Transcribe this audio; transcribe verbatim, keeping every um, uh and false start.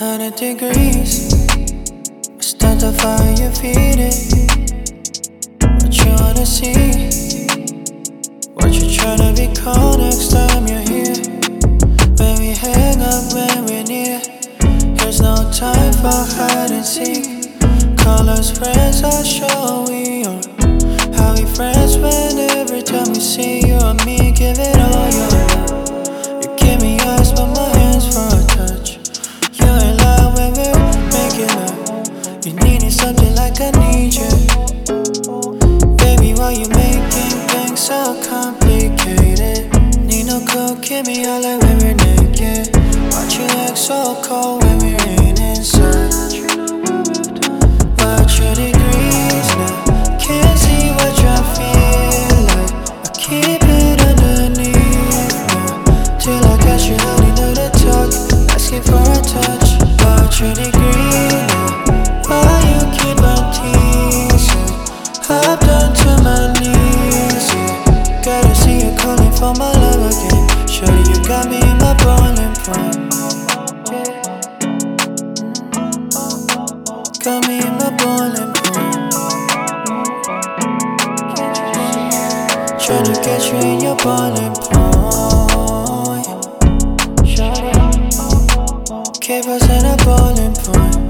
hundred degrees. I start the fire, you feed it. What you wanna see? What you tryna be called next time you're here? When we hang up, when we're near. There's no time for hide and seek. Call us friends, I'll show we are. How we friends when every time we see you and me, give it all your love. You give me eyes, but my hands for a touch. You're in love when we're making up. You needed something like I need you. Baby, why you making things so complicated? Need no coke, give me all like when we're naked. Watch you act so cold when we're in inside. Watch your degrees now. Can't see what you feel like. I keep it underneath now. Till I catch you holding to the talk, asking for a touch. Watch your degree now. Why you keep on teasing? Hopped onto my knees, yeah. Gotta see you calling for my love again. Shawty, you got me in my boiling point. Got me in my boiling point. Tryna get you in your boiling point. Keep us in a boiling point.